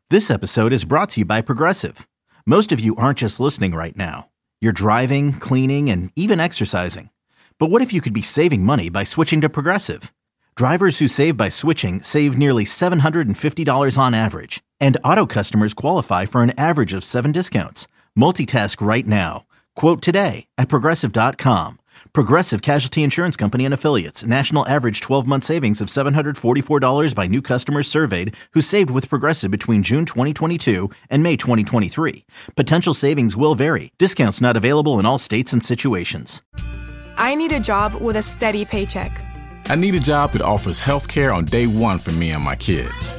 This episode is brought to you by Progressive. Most of you aren't just listening right now. You're driving, cleaning, and even exercising. But what if you could be saving money by switching to Progressive? Drivers who save by switching save nearly $750 on average. And auto customers qualify for an average of 7 discounts. Multitask right now. Quote today at Progressive.com. Progressive Casualty Insurance Company and Affiliates. National average 12-month savings of $744 by new customers surveyed who saved with Progressive between June 2022 and May 2023. Potential savings will vary. Discounts not available in all states and situations. I need a job with a steady paycheck. I need a job that offers health care on day one for me and my kids.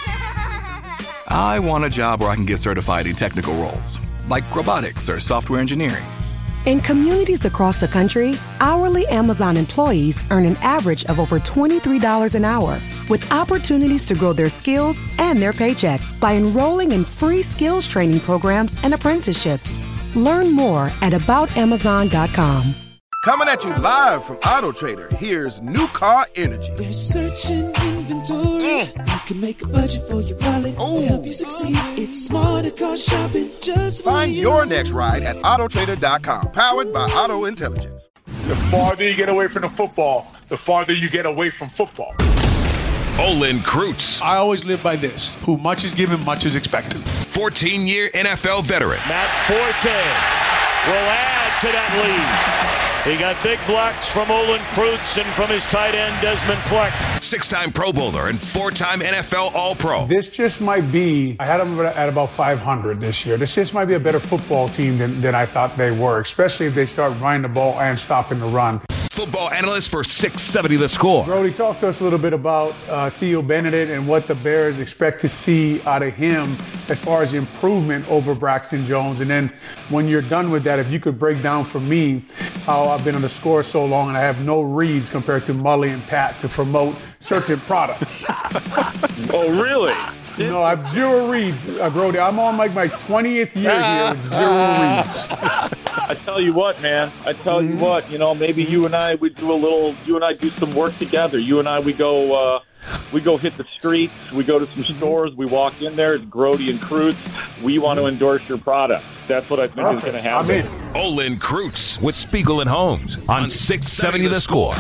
I want a job where I can get certified in technical roles, like robotics or software engineering. In communities across the country, hourly Amazon employees earn an average of over $23 an hour, with opportunities to grow their skills and their paycheck by enrolling in free skills training programs and apprenticeships. Learn more at aboutamazon.com. Coming at you live from Auto Trader, here's New Car Energy. They're searching inventory. You can make a budget for your wallet to help you succeed. It's smarter car shopping just for you. Find your next ride at autotrader.com. Powered by Auto Intelligence. The farther you get away from the football, the farther you get away from football. Olin Kreutz. I always live by this. Who much is given, much is expected. 14-year NFL veteran. Matt Forte will add to that lead. He got big blocks from Olin Kreutz and from his tight end, Desmond Clark. 6-time Pro Bowler and 4-time NFL All-Pro. This just might be, I had them at about 500 this year. This just might be a better football team than I thought they were, especially if they start running the ball and stopping the run. Football analyst for 670 The Score. Brody, talk to us a little bit about Theo Benedict and what the Bears expect to see out of him as far as improvement over Braxton Jones. And then when you're done with that, if you could break down for me how I've been on The Score so long and I have no reads compared to Mully and Pat to promote certain products. Oh, really? No, I have 0 reads, Brody. I'm on like my 20th year here with 0 reads. I tell you what, man. I tell you what, maybe you and I would do some work together. You and I, we go hit the streets, we go to some stores, we walk in there, it's Grody and Kreutz. We want to endorse your product. That's what I think is going to happen. Olin Kreutz with Spiegel and Holmes on 670 The Score.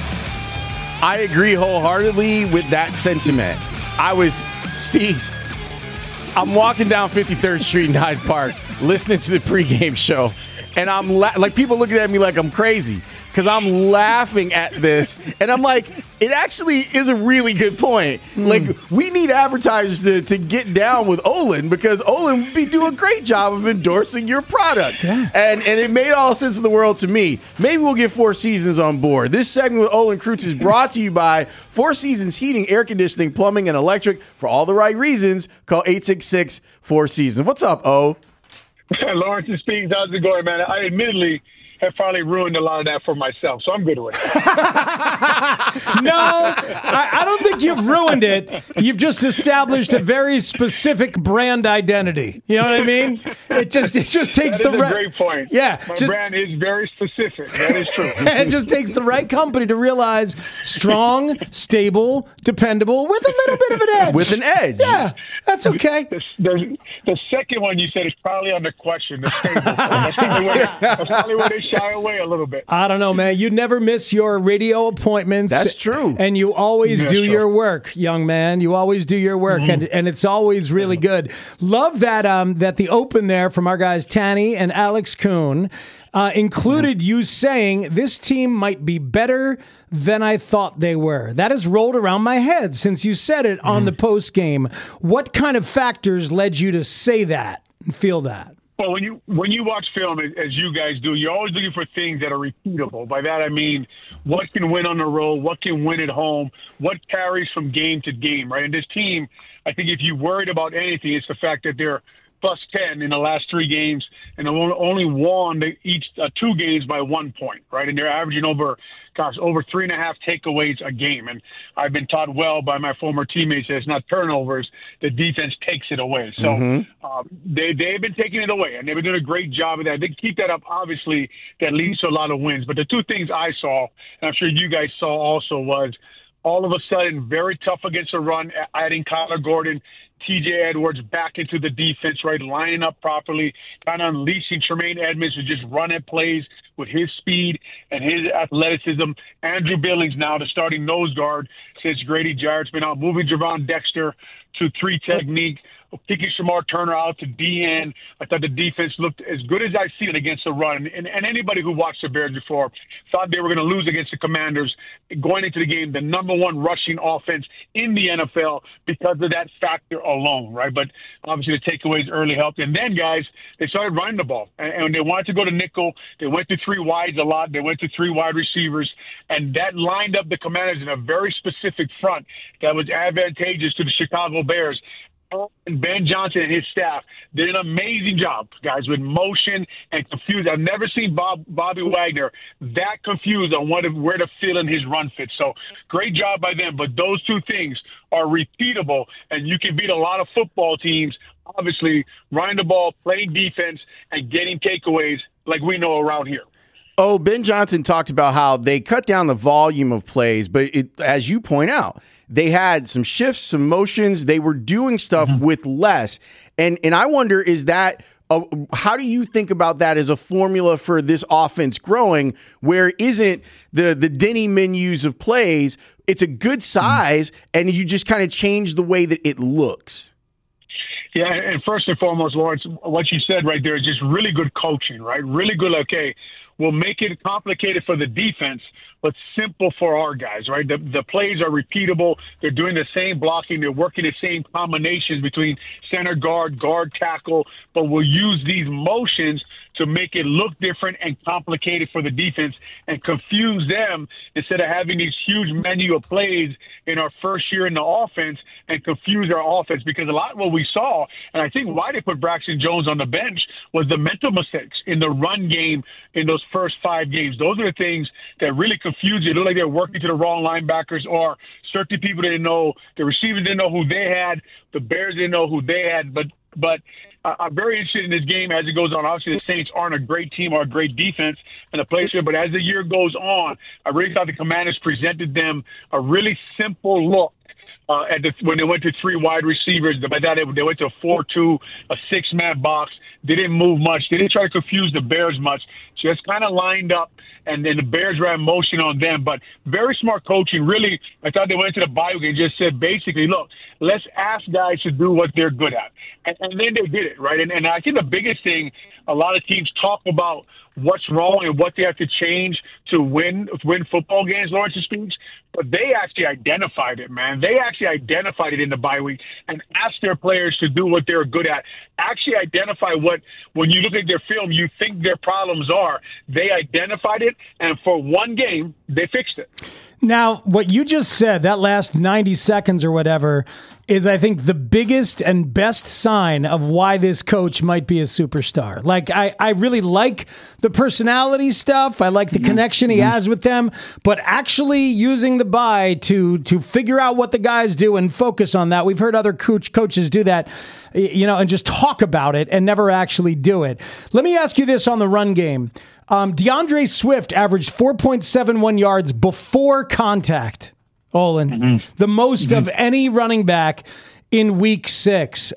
I agree wholeheartedly with that sentiment. Speaks. I'm walking down 53rd Street in Hyde Park, listening to the pregame show, and I'm like, people looking at me like I'm crazy because I'm laughing at this, and I'm like, it actually is a really good point. Like, we need advertisers to get down with Olin because Olin would be doing a great job of endorsing your product. Yeah. And it made all sense in the world to me. Maybe we'll get Four Seasons on board. This segment with Olin Kreutz is brought to you by Four Seasons Heating, Air Conditioning, Plumbing, and Electric. For all the right reasons, call 866-4Seasons. What's up, O? Lawrence and Speaks, how's it going, man? I admittedly have probably ruined a lot of that for myself, so I'm good with it. No, I don't think you've ruined it. You've just established a very specific brand identity. You know what I mean? It just takes that is a great point. Yeah, my brand is very specific. That is true. It just takes the right company to realize strong, stable, dependable, with a little bit of an edge. With an edge. Yeah, that's okay. The second one you said is probably on the question. The stable. That's probably where they shy away a little bit. I don't know, man. You never miss your radio appointments. That's true. And you always do your work, young man. You always do your work, and it's always really good. Love that that the open there from our guys Tanny and Alex Kuhn included you saying this team might be better than I thought they were. That has rolled around my head since you said it on the post game. What kind of factors led you to say that and feel that? Well, when you watch film, as you guys do, you're always looking for things that are repeatable. By that I mean, what can win on the road, what can win at home, what carries from game to game, right? And this team, I think if you're worried about anything, it's the fact that they're plus 10 in the last 3 games and only won each 2 games by 1 point, right? And they're averaging over 3.5 takeaways a game. And I've been taught well by my former teammates that it's not turnovers, the defense takes it away. So they've been taking it away, and they've been doing a great job of that. They keep that up, obviously, that leads to a lot of wins. But the 2 things I saw, and I'm sure you guys saw also, was all of a sudden very tough against the run, adding Kyler Gordon, T.J. Edwards back into the defense, right, lining up properly, kind of unleashing Tremaine Edmonds to just run at plays with his speed and his athleticism. Andrew Billings now the starting nose guard since Grady Jarrett's been out, moving Javon Dexter to 3 technique, kicking Shamar Turner out to DN. I thought the defense looked as good as I've seen it against the run. And anybody who watched the Bears before thought they were going to lose against the Commanders going into the game, the number 1 rushing offense in the NFL because of that factor alone, right? But obviously the takeaways early helped. And then, guys, they started running the ball. And they wanted to go to nickel. They went to 3 wides a lot. They went to 3 wide receivers. And that lined up the Commanders in a very specific front that was advantageous to the Chicago Bears. And Ben Johnson and his staff did an amazing job, guys, with motion and confused. I've never seen Bobby Wagner that confused on where to fill in his run fit. So great job by them. But those 2 things are repeatable, and you can beat a lot of football teams, obviously, running the ball, playing defense, and getting takeaways like we know around here. Oh, Ben Johnson talked about how they cut down the volume of plays, but as you point out, they had some shifts, some motions. They were doing stuff with less. And I wonder, is that how do you think about that as a formula for this offense growing, where isn't the Denny menus of plays, it's a good size, and you just kind of change the way that it looks? Yeah, and first and foremost, Lawrence, what you said right there is just really good coaching, right? Really good, okay, we'll make it complicated for the defense, but simple for our guys, right? The plays are repeatable. They're doing the same blocking. They're working the same combinations between center guard, guard tackle, but we'll use these motions to make it look different and complicated for the defense and confuse them instead of having these huge menu of plays in our first year in the offense and confuse our offense. Because a lot of what we saw, and I think why they put Braxton Jones on the bench, was the mental mistakes in the run game in those first 5 games. Those are the things that really confuse you. It looked like they're working to the wrong linebackers, or certain people didn't know, the receivers didn't know who they had, the Bears didn't know who they had. But I'm very interested in this game as it goes on. Obviously, the Saints aren't a great team or a great defense and a place here, but as the year goes on, I really thought the Commanders presented them a really simple look when they went to 3 wide receivers. By that, they went to a 4-2, a 6-man box. They didn't move much. They didn't try to confuse the Bears much. Just kind of lined up, and then the Bears ran motion on them. But very smart coaching. Really, I thought they went to the bye week and just said, basically, look, let's ask guys to do what they're good at. And then they did it, right? And I think the biggest thing, a lot of teams talk about what's wrong and what they have to change to win football games, Lawrence speaks, but they actually identified it, man. They actually identified it in the bye week and asked their players to do what they're good at. Actually identify what, when you look at their film, you think their problems are. They identified it, and for one game, they fixed it. Now, what you just said, that last 90 seconds or whatever, is, I think, the biggest and best sign of why this coach might be a superstar. Like, I really like the personality stuff. I like the connection he has with them. But actually using the bye to figure out what the guys do and focus on that. We've heard other coaches do that, and just talk about it and never actually do it. Let me ask you this on the run game. DeAndre Swift averaged 4.71 yards before contact, Olin, the most of any running back in week 6.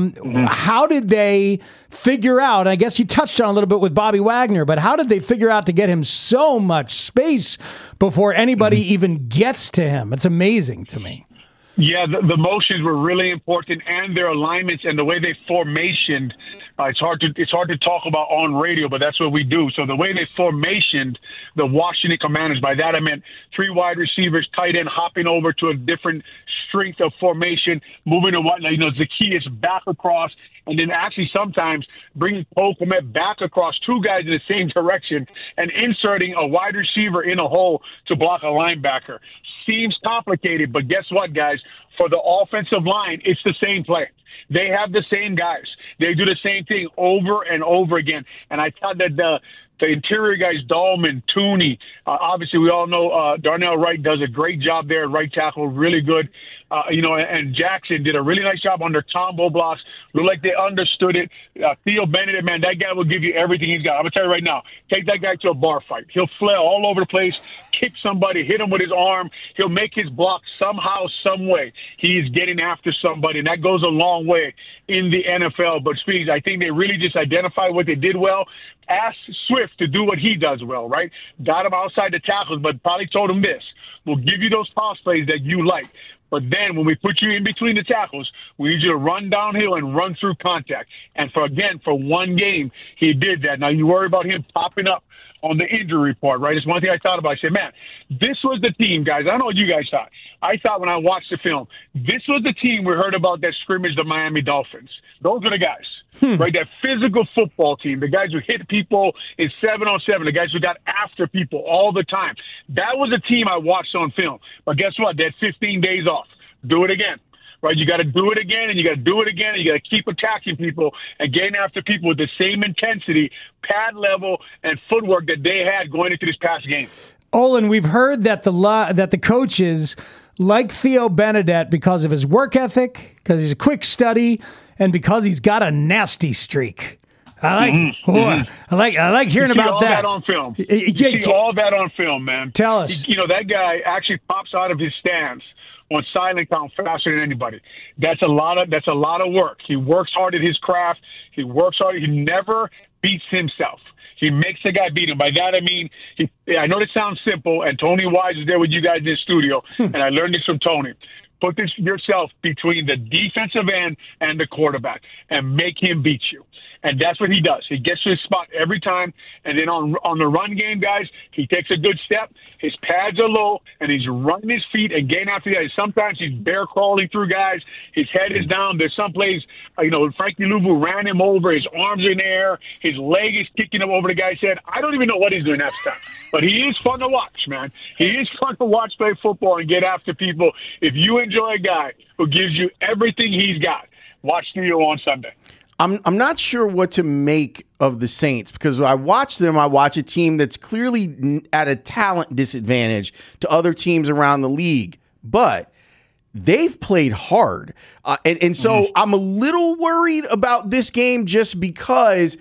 How did they figure out, I guess you touched on a little bit with Bobby Wagner, but how did they figure out to get him so much space before anybody even gets to him? It's amazing to me. Yeah, the motions were really important, and their alignments and the way they formationed. It's hard to talk about on radio, but that's what we do. So the way they formationed the Washington Commanders, by that I meant 3 wide receivers, tight end hopping over to a different strength of formation, moving to Zacchaeus back across, and then actually sometimes bringing Cole Kmet back across, 2 guys in the same direction, and inserting a wide receiver in a hole to block a linebacker. Seems complicated, but guess what, guys? For the offensive line, it's the same play. They have the same guys. They do the same thing over and over again. And I thought that the interior guys, Dahlman, Tooney, obviously we all know Darnell Wright does a great job there at right tackle, really good. And Jackson did a really nice job under combo blocks, Looked like they understood it. Theo Benedict, man, that guy will give you everything he's got. I'm going to tell you right now, take that guy to a bar fight. He'll flail all over the place, kick somebody, hit him with his arm. He'll make his block somehow, some way. He's getting after somebody, and that goes a long way in the NFL. But, Speeds, I think they really just identified what they did well. Asked Swift to do what he does well, right? Got him outside the tackles, but probably told him this. We'll give you those toss plays that you like. But then when we put you in between the tackles, we need you to run downhill and run through contact. And for one game, he did that. Now, you worry about him popping up on the injury report, right? It's one thing I thought about. I said, man, this was the team, guys. I don't know what you guys thought. I thought when I watched the film, this was the team we heard about that scrimmaged the Miami Dolphins. Those are the guys, right? That physical football team, the guys who hit people in 7-on-7, the guys who got after people all the time. That was a team I watched on film. But guess what? They had 15 days off. Do it again. Right, you got to do it again, and you got to do it again, and you got to keep attacking people and getting after people with the same intensity, pad level, and footwork that they had going into this past game. Olin, we've heard that the coaches like Theo Benedict because of his work ethic, because he's a quick study, and because he's got a nasty streak. I like hearing about that. That on film. You see all that on film, man. Tell us. You know, that guy actually pops out of his stance on silent count faster than anybody. That's a lot of work. He works hard at his craft. He works hard. He never beats himself. He makes the guy beat him. By that I mean, I know this sounds simple, and Tony Wise is there with you guys in the studio, and I learned this from Tony. Put this yourself between the defensive end and the quarterback and make him beat you. And that's what he does. He gets to his spot every time. And then on the run game, guys, he takes a good step. His pads are low, and he's running his feet and getting after the guys. Sometimes he's bear crawling through guys. His head is down. There's some plays, Frankie Louvu ran him over. His arms are in the air. His leg is kicking him over the guy's head. I don't even know what he's doing half the time. But he is fun to watch, man. He is fun to watch play football and get after people. If you enjoy a guy who gives you everything he's got, watch Theo on Sunday. I'm not sure what to make of the Saints because I watch them. I watch a team that's clearly at a talent disadvantage to other teams around the league, but they've played hard. And so I'm a little worried about this game just because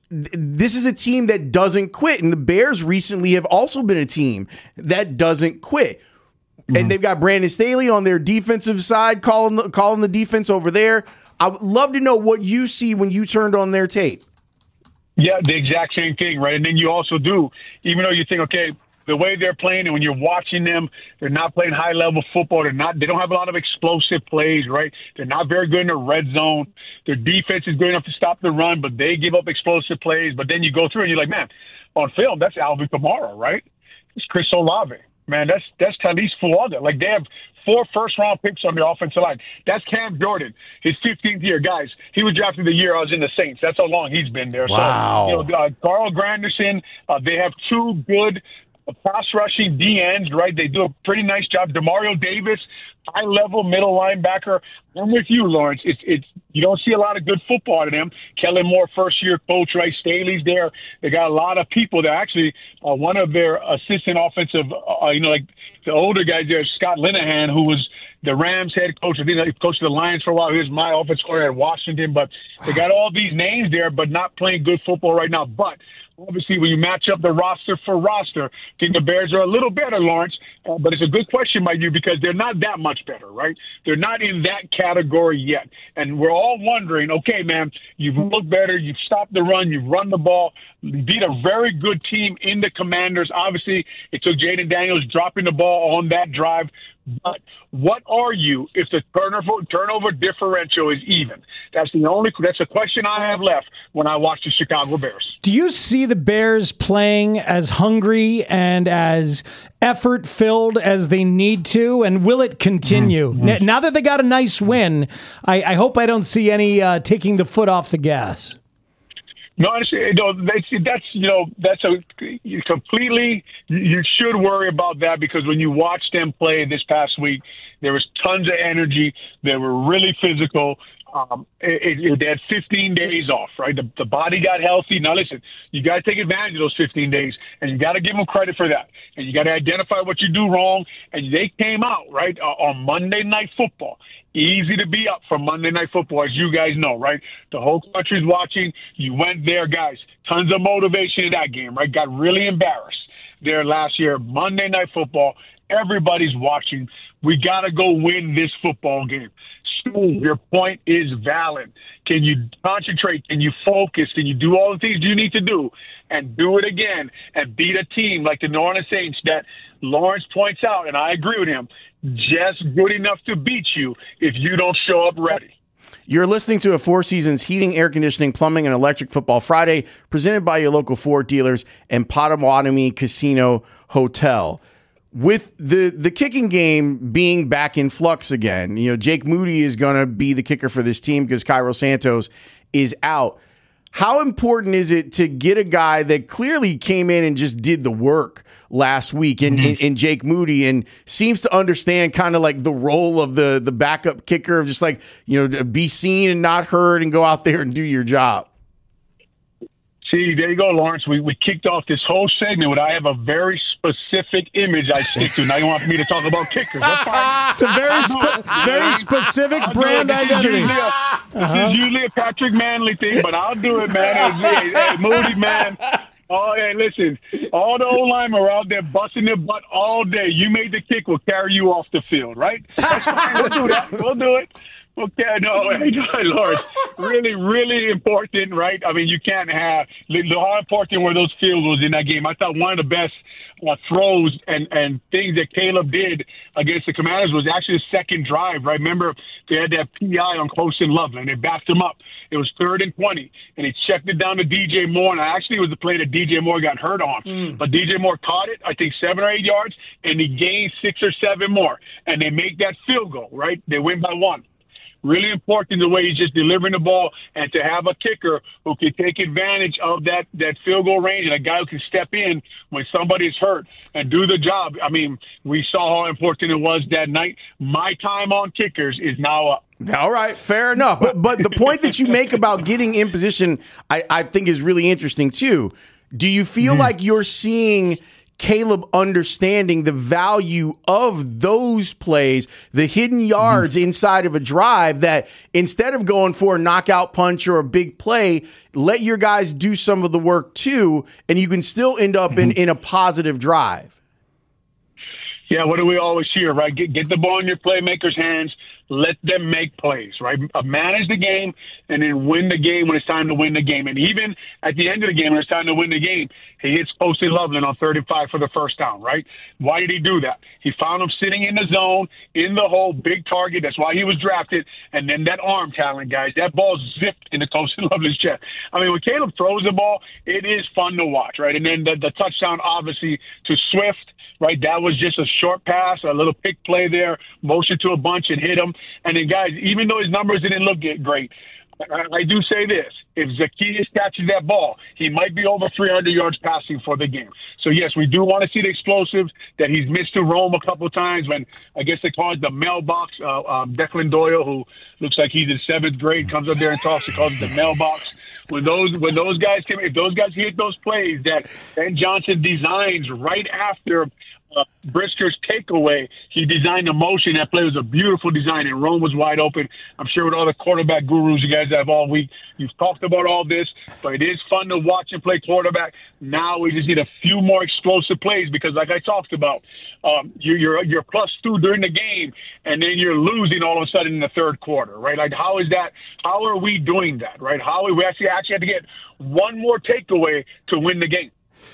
this is a team that doesn't quit. And the Bears recently have also been a team that doesn't quit. And they've got Brandon Staley on their defensive side calling the defense over there. I would love to know what you see when you turned on their tape. Yeah, the exact same thing, right? And then you also do, even though you think, okay, the way they're playing, and when you're watching them, they're not playing high-level football. They don't have a lot of explosive plays, right? They're not very good in the red zone. Their defense is good enough to stop the run, but they give up explosive plays. But then you go through and you're like, man, on film, that's Alvin Kamara, right? It's Chris Olave. Man, that's Talise Fuaga. Like, they have 4 first-round picks on the offensive line. That's Cam Jordan, his 15th year. Guys, he was drafted the year I was in the Saints. That's how long he's been there. Wow. So, Carl Granderson, they have 2 good pass-rushing DNs, right? They do a pretty nice job. DeMario Davis, high-level middle linebacker. I'm with you, Lawrence. It's you don't see a lot of good football out of them. Kellen Moore, first-year coach, right? Staley's there. They got a lot of people. That actually one of their assistant offensive, like the older guys there, Scott Linehan, who was the Rams head coach. I think he coached the Lions for a while. He was my offense coordinator at Washington. But they got all these names there, but not playing good football right now. But obviously, when you match up the roster for roster, I think the Bears are a little better, Lawrence. But it's a good question by you because they're not that much better, right? They're not in that category yet. And we're all wondering, okay, man, you've looked better. You've stopped the run. You've run the ball. You beat a very good team in the Commanders. Obviously, it took Jaden Daniels dropping the ball on that drive. But what are you if the turnover differential is even? That's a question I have left when I watch the Chicago Bears. Do you see the Bears playing as hungry and as effort-filled as they need to? And will it continue? Now that they got a nice win, I hope I don't see any taking the foot off the gas. No, that's a completely. You should worry about that because when you watch them play this past week, there was tons of energy. They were really physical. They had 15 days off, right? The body got healthy. Now, listen, you got to take advantage of those 15 days, and you got to give them credit for that. And you got to identify what you do wrong. And they came out, right, on Monday Night Football Easy to be up for Monday Night Football, as you guys know, right? The whole country's watching. You went there, guys. Tons of motivation in that game, right? Got really embarrassed there last year. Monday Night Football, everybody's watching. We got to go win this football game. Steve, your point is valid. Can you concentrate? Can you focus? Can you do all the things you need to do and do it again and beat a team like the New Orleans Saints that Lawrence points out, and I agree with him, just good enough to beat you if you don't show up ready. You're listening to a Four Seasons Heating, Air Conditioning, Plumbing, and Electric Football Friday, presented by your local Ford dealers and Potawatomi Casino Hotel. With the kicking game being back in flux again, Jake Moody is going to be the kicker for this team because Cairo Santos is out. How important is it to get a guy that clearly came in and just did the work last week in Jake Moody and seems to understand kind of like the role of the backup kicker of just like, be seen and not heard and go out there and do your job? See, there you go, Lawrence. We kicked off this whole segment with I have a very specific image I stick to. Now you want me to talk about kickers. That's fine. It's a very specific brand identity. This is usually a Patrick Manley thing, but I'll do it, man. Hey, Moody, man. Oh, hey, listen. All the O-linemen are out there busting their butt all day. You made the kick, we'll carry you off the field, right? That's fine. We'll do that. We'll do it. Okay, no, Lawrence, really, really important, right? I mean, you can't have how important were those field goals in that game. I thought one of the best throws and things that Caleb did against the Commanders was actually the second drive, right? Remember, they had that PI on Colston Loveland. They backed him up. It was 3rd and 20, and he checked it down to DJ Moore. And actually, it was the play that DJ Moore got hurt on. But DJ Moore caught it, I think, 7 or 8 yards, and he gained 6 or 7 more. And they make that field goal, right? They win by 1. Really important the way he's just delivering the ball and to have a kicker who can take advantage of that field goal range and a guy who can step in when somebody's hurt and do the job. I mean, we saw how important it was that night. My time on kickers is now up. All right, fair enough. But the point that you make about getting in position, I think is really interesting too. Do you feel like you're seeing Caleb understanding the value of those plays, the hidden yards inside of a drive, that instead of going for a knockout punch or a big play, let your guys do some of the work too, and you can still end up in a positive drive? Yeah, what do we always hear, right? Get the ball in your playmakers' hands. Let them make plays, right? Manage the game and then win the game when it's time to win the game. And even at the end of the game, when it's time to win the game, he hits Colston Loveland on 35 for the first down, right? Why did he do that? He found him sitting in the zone, in the hole, big target. That's why he was drafted. And then that arm talent, guys, that ball zipped into Colston Loveland's chest. I mean, when Caleb throws the ball, it is fun to watch, right? And then the touchdown, obviously, to Swift, right? That was just a short pass, a little pick play there, motion to a bunch and hit him. And then, guys, even though his numbers didn't look great, I do say this. If Zacchaeus catches that ball, he might be over 300 yards passing for the game. So, yes, we do want to see the explosives that he's missed to Rome a couple of times when, I guess they call it the mailbox. Declan Doyle, who looks like he's in 7th grade, comes up there and talks. He calls it the mailbox. When those guys if those guys hit those plays that Ben Johnson designs right after Brisker's takeaway, he designed a motion. That play was a beautiful design, and Rome was wide open. I'm sure with all the quarterback gurus you guys have all week, you've talked about all this, but it is fun to watch and play quarterback. Now we just need a few more explosive plays because, like I talked about, you're +2 during the game, and then you're losing all of a sudden in the third quarter, right? Like, how is that? How are we doing that, right? We actually have to get one more takeaway to win the game.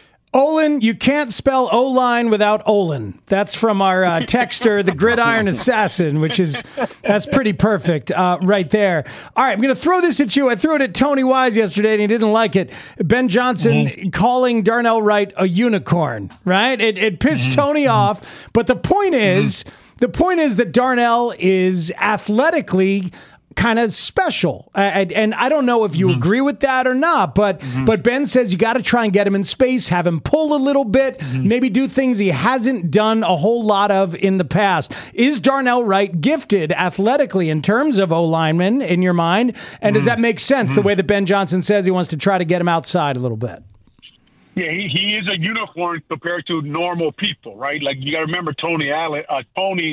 Olin, you can't spell O-line without Olin. That's from our texter, the Gridiron Assassin, that's pretty perfect right there. All right, I'm going to throw this at you. I threw it at Tony Wise yesterday, and he didn't like it. Ben Johnson calling Darnell Wright a unicorn, right? It pissed Tony off, but the point is that Darnell is athletically kind of special. And I don't know if you agree with that or not, but Ben says you got to try and get him in space, have him pull a little bit, maybe do things he hasn't done a whole lot of in the past. Is Darnell Wright gifted athletically in terms of O-lineman in your mind? And does that make sense, the way that Ben Johnson says he wants to try to get him outside a little bit? Yeah, he is a unicorn compared to normal people, right? Like, you got to remember Tony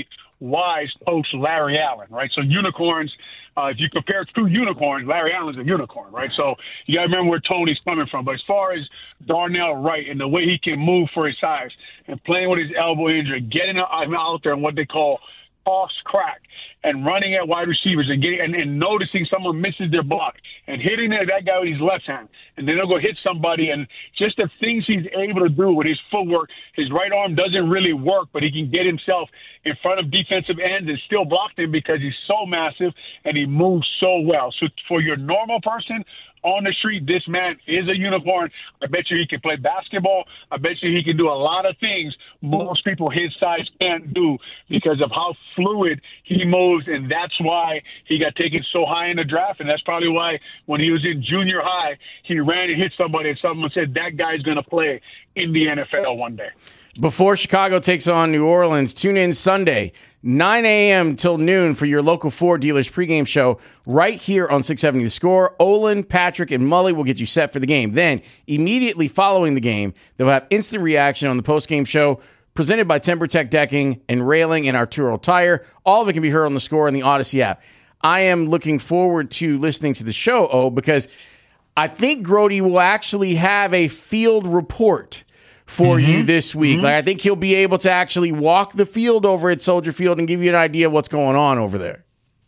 Wise coach Larry Allen, right? So unicorns, if you compare two unicorns, Larry Allen's a unicorn, right? So you got to remember where Tony's coming from. But as far as Darnell Wright and the way he can move for his size and playing with his elbow injury, getting him out there in what they call toss crack and running at wide receivers and getting and noticing someone misses their block and hitting that guy with his left hand, and then they'll go hit somebody, and just the things he's able to do with his footwork. His right arm doesn't really work, but he can get himself in front of defensive ends and still block them because he's so massive and he moves so well. So for your normal person on the street, this man is a unicorn. I bet you he can play basketball. I bet you he can do a lot of things most people his size can't do because of how fluid he moves, and that's why he got taken so high in the draft, and that's probably why when he was in junior high, he ran and hit somebody, and someone said that guy's going to play in the NFL one day. Before Chicago takes on New Orleans, tune in Sunday, 9 a.m. till noon for your local Ford dealers pregame show right here on 670 The Score. Olin, Patrick, and Mully will get you set for the game. Then, immediately following the game, they'll have instant reaction on the postgame show presented by TimberTech Decking and Railing and Arturo Tire. All of it can be heard on The Score and the Odyssey app. I am looking forward to listening to the show, because I think Grody will actually have a field report for you this week. Like, I think he'll be able to actually walk the field over at Soldier Field and give you an idea of what's going on over there.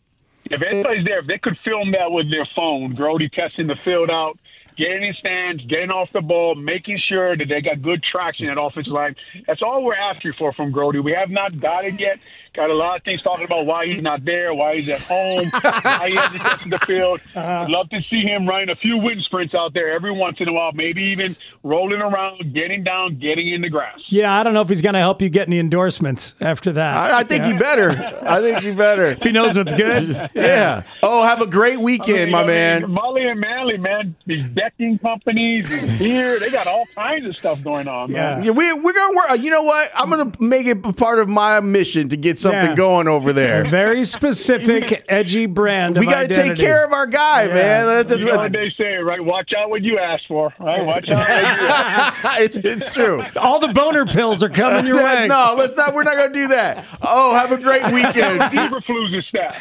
If anybody's there, if they could film that with their phone, Grody testing the field out, getting in stands, getting off the ball, making sure that they got good traction at offensive line. That's all we're asking for from Grody. We have not got it yet. Got a lot of things talking about why he's not there, why he's at home, why he hasn't tested the field. I'd love to see him running a few wind sprints out there every once in a while, maybe even rolling around, getting down, getting in the grass. Yeah, I don't know if he's going to help you get any endorsements after that. I think he better. I think he better. If he knows what's good. Yeah. Oh, have a great weekend, my man. Mully and Manley, man, these decking companies, these beer, they got all kinds of stuff going on. Man. Yeah, we're going to work. You know what? I'm going to make it part of my mission to get something going over there. A very specific, edgy brand. We got to take care of our guy, man. That's you know what they say, right? Watch out what you ask for, right? Watch out what you ask for. It's true. All the boner pills are coming your way. No, let's not. We're not going to do that. Oh, have a great weekend. Eberflus is staff.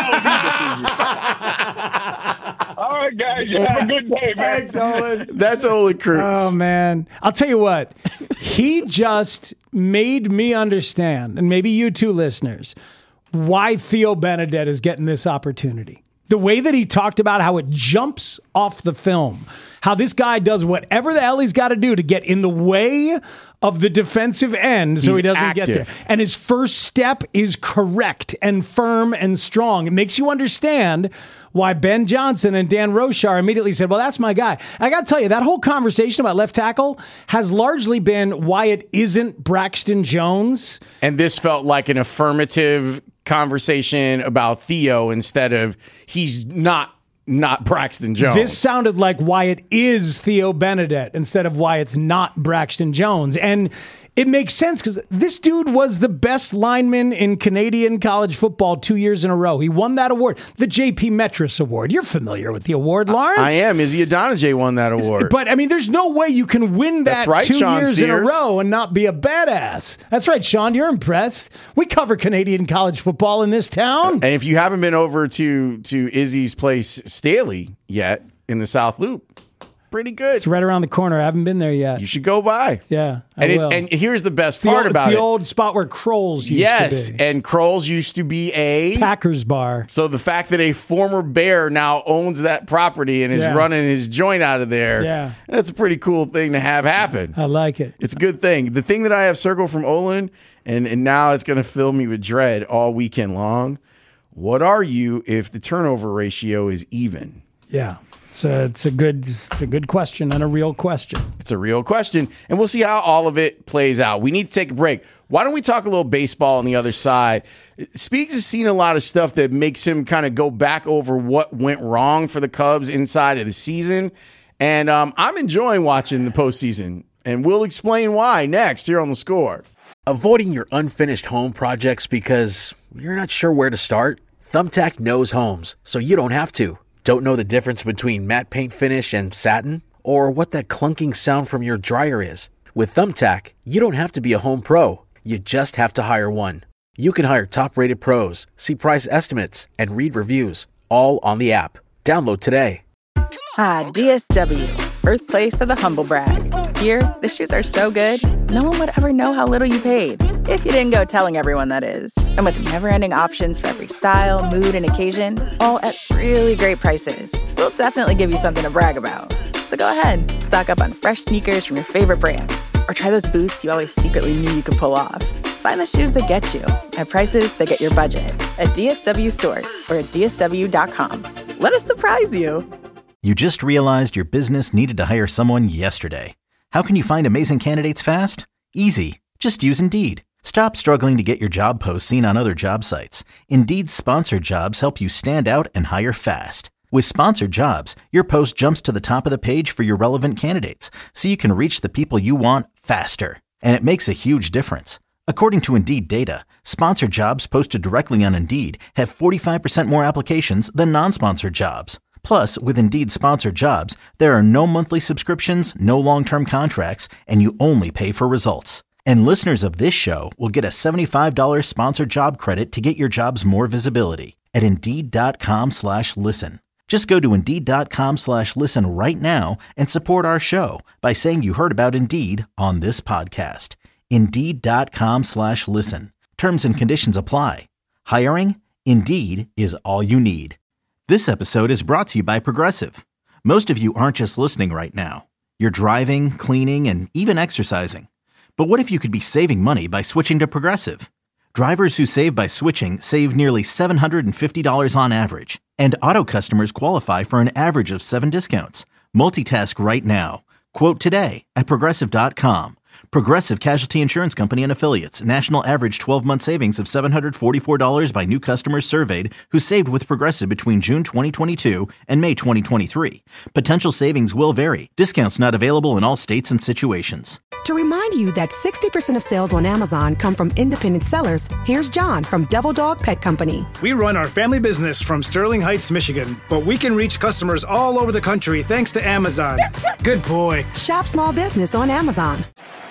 All right, guys. Have a good day, man. Thanks, Olin. That's Olin Kreutz. Oh, man. I'll tell you what. He just made me understand, and maybe you too, listeners, why Theo Benedette is getting this opportunity. The way that he talked about how it jumps off the film, how this guy does whatever the hell he's got to do to get in the way of the defensive end so he doesn't get there. And his first step is correct and firm and strong. It makes you understand why Ben Johnson and Dan Rochar immediately said, well, that's my guy. I got to tell you, that whole conversation about left tackle has largely been why it isn't Braxton Jones. And this felt like an affirmative conversation about Theo instead of he's not Braxton Jones. This sounded like why it is Theo Benedette instead of why it's not Braxton Jones. And it makes sense because this dude was the best lineman in Canadian college football 2 years in a row. He won that award, the J.P. Metris Award. You're familiar with the award, Lawrence? I am. Izzy Adonijay won that award. But, I mean, there's no way you can win that That's right, 2 Sean years Sears. in a row and not be a badass. That's right, Sean. You're impressed. We cover Canadian college football in this town. And if you haven't been over to Izzy's place, Staley, yet in the South Loop, pretty good. It's right around the corner. I haven't been there yet. You should go by. Yeah, I will. And here's the best part about it. It's it. the old spot where Kroll's used to be. Yes, and Kroll's used to be a Packers bar. So the fact that a former Bear now owns that property and is running his joint out of there, that's a pretty cool thing to have happen. I like it. It's a good thing. The thing that I have circled from Olin, and now it's going to fill me with dread all weekend long, what are you if the turnover ratio is even? Yeah. It's a good question and a real question. It's a real question, and we'll see how all of it plays out. We need to take a break. Why don't we talk a little baseball on the other side? Speaks has seen a lot of stuff that makes him kind of go back over what went wrong for the Cubs inside of the season, and I'm enjoying watching the postseason, and we'll explain why next here on The Score. Avoiding your unfinished home projects because you're not sure where to start? Thumbtack knows homes, so you don't have to. Don't know the difference between matte paint finish and satin? Or what that clunking sound from your dryer is? With Thumbtack, you don't have to be a home pro. You just have to hire one. You can hire top-rated pros, see price estimates, and read reviews, all on the app. Download today. DSW, birthplace of the humble brag. Here, the shoes are so good, no one would ever know how little you paid. If you didn't go telling everyone, that is. And with never-ending options for every style, mood, and occasion, all at really great prices, we'll definitely give you something to brag about. So go ahead, stock up on fresh sneakers from your favorite brands, or try those boots you always secretly knew you could pull off. Find the shoes that get you at prices that get your budget at DSW stores or at DSW.com. Let us surprise you. You just realized your business needed to hire someone yesterday. How can you find amazing candidates fast? Easy. Just use Indeed. Stop struggling to get your job posts seen on other job sites. Indeed's sponsored jobs help you stand out and hire fast. With sponsored jobs, your post jumps to the top of the page for your relevant candidates, so you can reach the people you want faster. And it makes a huge difference. According to Indeed data, sponsored jobs posted directly on Indeed have 45% more applications than non-sponsored jobs. Plus, with Indeed sponsored jobs, there are no monthly subscriptions, no long-term contracts, and you only pay for results. And listeners of this show will get a $75 sponsored job credit to get your jobs more visibility at Indeed.com/listen. Just go to Indeed.com/listen right now and support our show by saying you heard about Indeed on this podcast. Indeed.com/listen. Terms and conditions apply. Hiring? Indeed is all you need. This episode is brought to you by Progressive. Most of you aren't just listening right now. You're driving, cleaning, and even exercising. But what if you could be saving money by switching to Progressive? Drivers who save by switching save nearly $750 on average. And auto customers qualify for an average of 7 discounts. Multitask right now. Quote today at Progressive.com. Progressive Casualty Insurance Company and Affiliates. National average 12-month savings of $744 by new customers surveyed who saved with Progressive between June 2022 and May 2023. Potential savings will vary. Discounts not available in all states and situations. To remind you that 60% of sales on Amazon come from independent sellers, here's John from Devil Dog Pet Company. We run our family business from Sterling Heights, Michigan, but we can reach customers all over the country thanks to Amazon. Good boy. Shop small business on Amazon.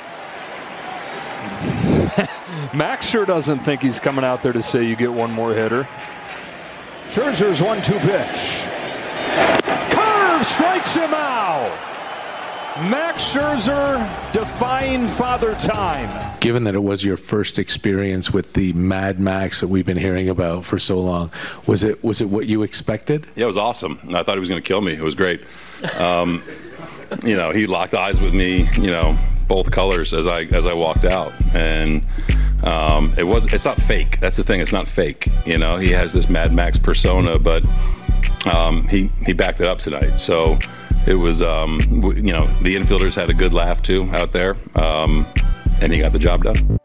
Max sure doesn't think he's coming out there to say you get one more hitter. Scherzer's 1-2 pitch. Curve strikes him out. Max Scherzer defying father time. Given that it was your first experience with the Mad Max that we've been hearing about for so long, was it what you expected? Yeah, it was awesome. I thought he was going to kill me. It was great. He locked eyes with me, both colors as I walked out, and it's not fake. That's the thing. It's not fake. He has this Mad Max persona, but he backed it up tonight. So it was, the infielders had a good laugh too out there, and he got the job done.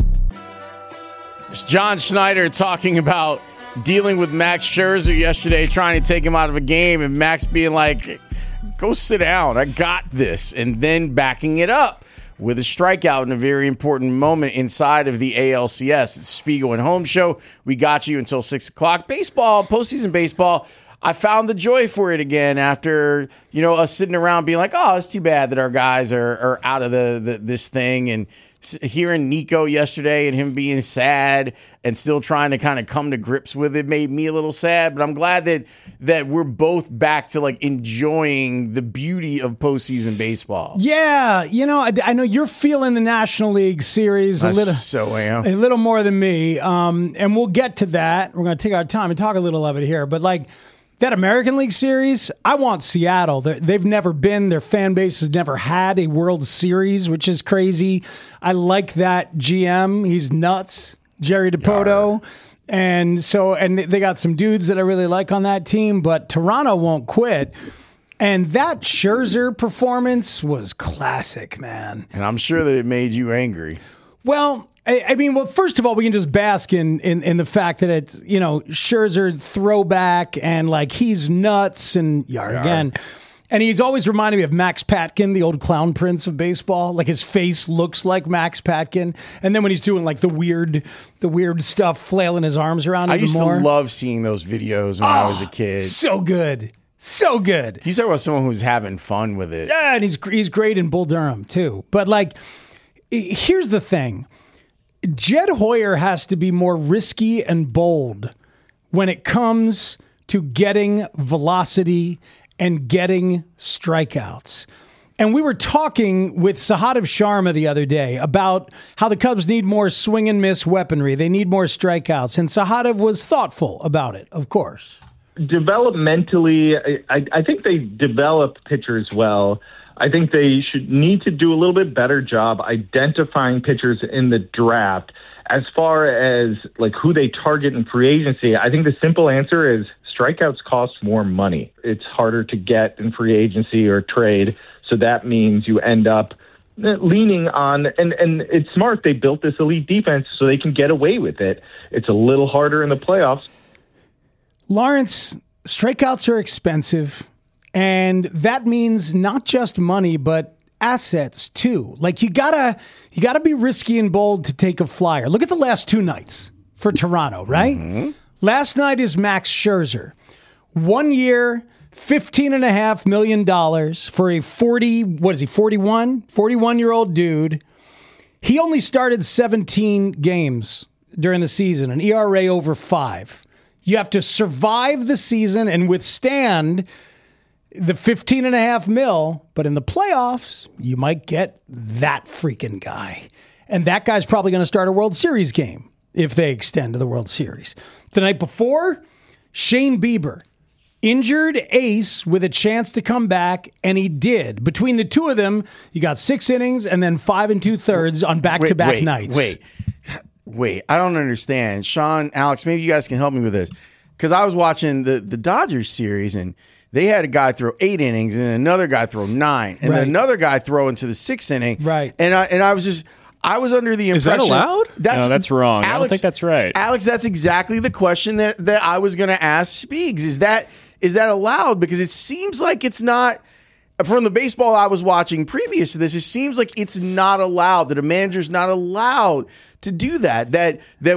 It's John Schneider talking about dealing with Max Scherzer yesterday, trying to take him out of a game, and Max being like, "Go sit down. I got this," and then backing it up with a strikeout in a very important moment inside of the ALCS. It's Spiegel and Holmes show. We got you until 6 o'clock. Baseball, postseason baseball. I found the joy for it again after, us sitting around being like, oh, it's too bad that our guys are out of this thing. And hearing Nico yesterday and him being sad and still trying to kind of come to grips with it made me a little sad. But I'm glad that we're both back to enjoying the beauty of postseason baseball. Yeah, I know you're feeling the National League Series a little more than me. And we'll get to that. We're going to take our time and talk a little of it here. But that American League Series, I want Seattle. They've never been. Their fan base has never had a World Series, which is crazy. I like that GM. He's nuts, Jerry Dipoto. And they got some dudes that I really like on that team, but Toronto won't quit. And that Scherzer performance was classic, man. And I'm sure that it made you angry. Well, first of all, we can just bask in the fact that it's, Scherzer throwback and he's nuts and again. And he's always reminded me of Max Patkin, the old clown prince of baseball. His face looks like Max Patkin. And then when he's doing the weird stuff, flailing his arms around I used to love seeing those videos when I was a kid. So good. So good. He's talking about someone who's having fun with it. Yeah, and he's great in Bull Durham too. But here's the thing. Jed Hoyer has to be more risky and bold when it comes to getting velocity and getting strikeouts. And we were talking with Sahadev Sharma the other day about how the Cubs need more swing and miss weaponry. They need more strikeouts. And Sahadev was thoughtful about it, of course. Developmentally, I think they develop pitchers well. I think they should need to do a little bit better job identifying pitchers in the draft. As far as like who they target in free agency, I think the simple answer is strikeouts cost more money. It's harder to get in free agency or trade. So that means you end up leaning on, and it's smart. They built this elite defense so they can get away with it. It's a little harder in the playoffs. Lawrence, strikeouts are expensive, and that means not just money, but assets too. Like you gotta be risky and bold to take a flyer. Look at the last two nights for Toronto, right? Mm-hmm. Last night is Max Scherzer. 1 year, $15.5 million for a 41-year-old dude. He only started 17 games during the season, an ERA over 5. You have to survive the season and withstand the $15.5 million, but in the playoffs, you might get that freaking guy. And that guy's probably going to start a World Series game if they extend to the World Series. The night before, Shane Bieber. Injured ace with a chance to come back, and he did. Between the two of them, you got 6 innings and then 5 2/3 on back-to-back nights. Wait. I don't understand. Sean, Alex, maybe you guys can help me with this. Because I was watching the Dodgers series, and they had a guy throw 8 innings and another guy throw 9, and then another guy throw into the 6th inning. Right. And I was under the impression. Is that allowed? No, that's wrong. Alex, I don't think that's right. Alex, that's exactly the question that I was going to ask Speegs. Is that allowed? Because it seems like it's not. From the baseball I was watching previous to this, it seems like it's not allowed, that a manager's not allowed to do that. That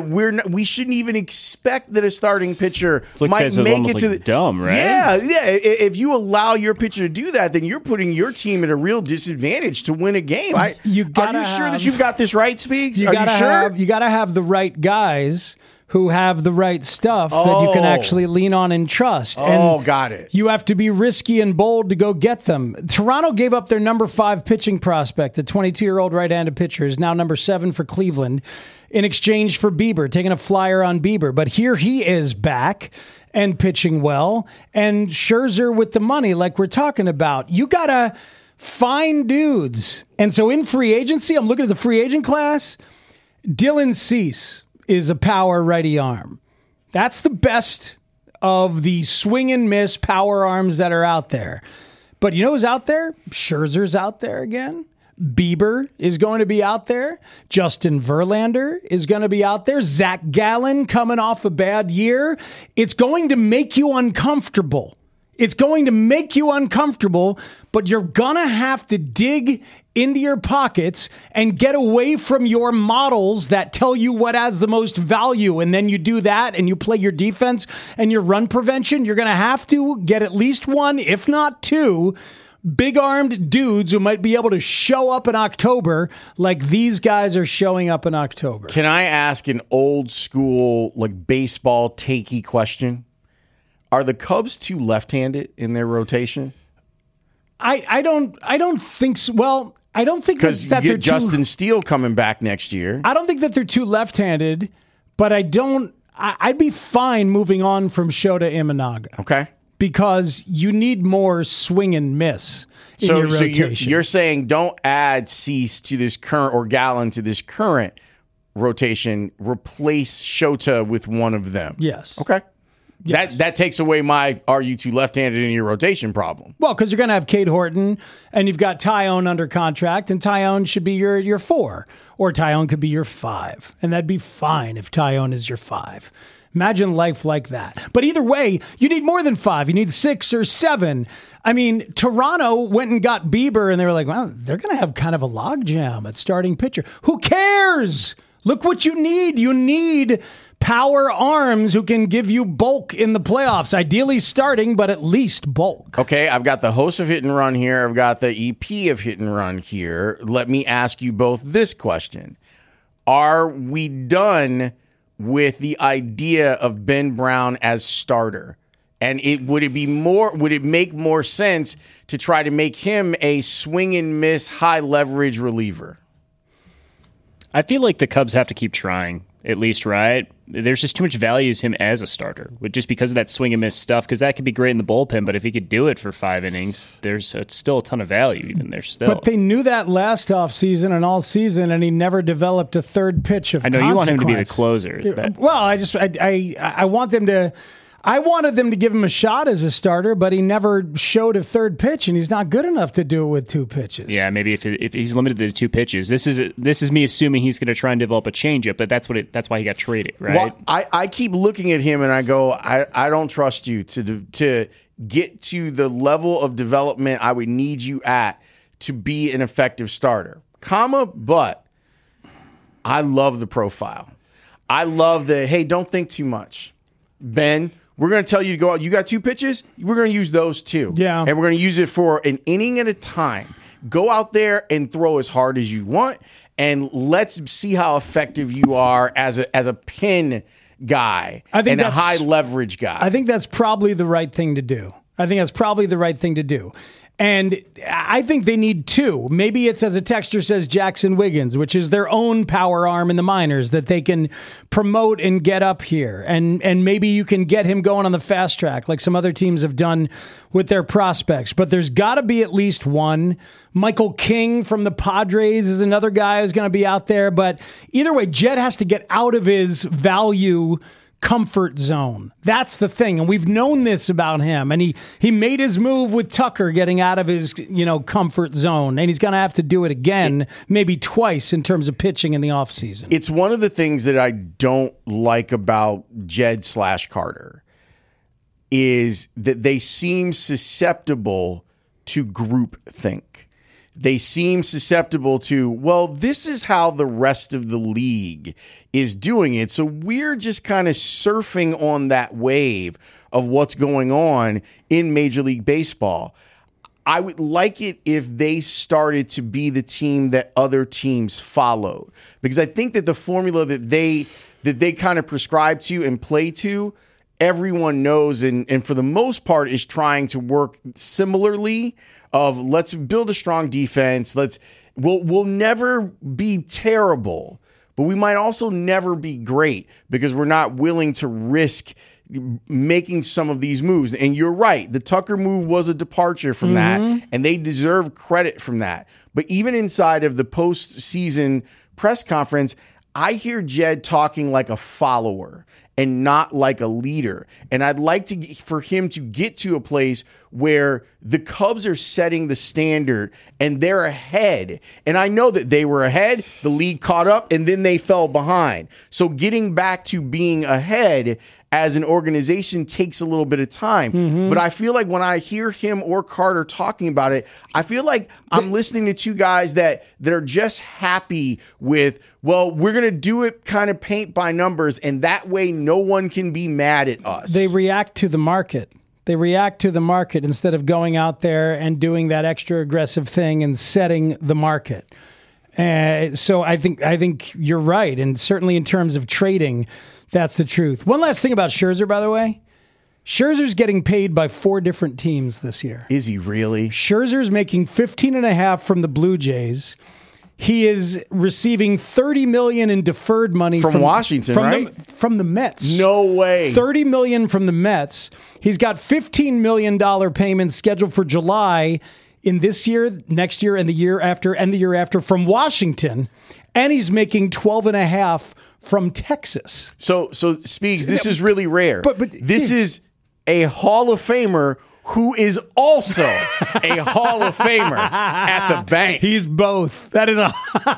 we shouldn't even expect that a starting pitcher might make it to the dumb, right? Yeah. If you allow your pitcher to do that, then you're putting your team at a real disadvantage to win a game. Are you sure that you've got this right, Speaks? Are you sure? You got to have the right guys who have the right stuff that you can actually lean on and trust. Got it. You have to be risky and bold to go get them. Toronto gave up their number 5 pitching prospect, the 22-year-old right-handed pitcher, is now number 7 for Cleveland, in exchange for Bieber, taking a flyer on Bieber. But here he is back and pitching well, and Scherzer with the money like we're talking about. You got to find dudes. And so in free agency, I'm looking at the free agent class, Dylan Cease is a power righty arm. That's the best of the swing and miss power arms that are out there. But you know who's out there? Scherzer's out there again. Bieber is going to be out there. Justin Verlander is going to be out there. Zach Gallen coming off a bad year. It's going to make you uncomfortable. It's going to make you uncomfortable, but you're going to have to dig into your pockets and get away from your models that tell you what has the most value. And then you do that and you play your defense and your run prevention. You're going to have to get at least 1, if not 2, big-armed dudes who might be able to show up in October like these guys are showing up in October. Can I ask an old school, baseball takey question? Are the Cubs too left-handed in their rotation? I don't think so. Well, I don't think because that they're Justin Steele coming back next year. I don't think that they're too left-handed, but I'd be fine moving on from Shota Imanaga. Okay. Because you need more swing and miss in your rotation. So you're saying don't add Cease to this current or Gallen to this current rotation. Replace Shota with one of them. Yes. Okay. Yes. That takes away my are you too left-handed in your rotation problem. Well, because you're going to have Cade Horton, and you've got Tyone under contract, and Tyone should be your 4, or Tyone could be your 5, and that'd be fine if Tyone is your 5. Imagine life like that. But either way, you need more than 5. You need 6 or 7. I mean, Toronto went and got Bieber, and they were like, well, they're going to have kind of a logjam at starting pitcher. Who cares? Look what you need. You need power arms who can give you bulk in the playoffs. Ideally starting, but at least bulk. Okay, I've got the host of Hit and Run here. I've got the EP of Hit and Run here. Let me ask you both this question. Are we done with the idea of Ben Brown as starter? And would it make more sense to try to make him a swing and miss, high leverage reliever? I feel like the Cubs have to keep trying, at least, right? There's just too much value to him as a starter, just because of that swing and miss stuff, because that could be great in the bullpen, but if he could do it for 5 innings, it's still a ton of value even there still. But they knew that last offseason and all season, and he never developed a third pitch of consequence. I know you want him to be the closer. Well, I want them to... I wanted them to give him a shot as a starter, but he never showed a third pitch, and he's not good enough to do it with 2 pitches. Yeah, maybe if he's limited to 2 pitches. This is me assuming he's going to try and develop a changeup, but that's why he got traded, right? Well, I keep looking at him and I go, I don't trust you to get to the level of development I would need you at to be an effective starter. But I love the profile. I love hey, don't think too much. Ben, we're going to tell you to go out. You got 2 pitches? We're going to use those 2. Yeah. And we're going to use it for an inning at a time. Go out there and throw as hard as you want, and let's see how effective you are as a pin guy and a high leverage guy. I think that's probably the right thing to do. And I think they need 2. Maybe it's, as a texter says, Jackson Wiggins, which is their own power arm in the minors that they can promote and get up here. And maybe you can get him going on the fast track like some other teams have done with their prospects. But there's got to be at least one. Michael King from the Padres is another guy who's going to be out there. But either way, Jed has to get out of his value comfort zone. That's the thing. And we've known this about him. And he made his move with Tucker getting out of his, comfort zone. And he's going to have to do it again, maybe twice in terms of pitching in the offseason. It's one of the things that I don't like about Jed/Carter is that they seem susceptible to groupthink. They seem susceptible to, well, this is how the rest of the league is doing it. So we're just kind of surfing on that wave of what's going on in Major League Baseball. I would like it if they started to be the team that other teams followed, because I think that the formula that they kind of prescribe to and play to, everyone knows and for the most part is trying to work similarly. Of let's build a strong defense. We'll never be terrible, but we might also never be great because we're not willing to risk making some of these moves. And you're right, the Tucker move was a departure from that, and they deserve credit from that. But even inside of the postseason press conference, I hear Jed talking like a follower and not like a leader. And I'd like for him to get to a place where the Cubs are setting the standard and they're ahead. And I know that they were ahead, the league caught up, and then they fell behind. So getting back to being ahead as an organization takes a little bit of time. But I feel like when I hear him or Carter talking about it, I feel like I'm listening to 2 guys that are just happy with, well, we're going to do it kind of paint by numbers, and that way no one can be mad at us. They react to the market. Instead of going out there and doing that extra aggressive thing and setting the market. So I think you're right. And certainly in terms of trading, that's the truth. One last thing about Scherzer, by the way. Scherzer's getting paid by 4 different teams this year. Is he really? Scherzer's making $15.5 from the Blue Jays. He is receiving $30 million in deferred money from Washington, right? From the Mets. No way. $30 million from the Mets. He's got $15 million payments scheduled for July in this year, next year, and the year after from Washington. And he's making $12.5 from Texas. So Speaks, this is really rare. But this is a Hall of Famer who is also a Hall of Famer at the bank. He's both. That is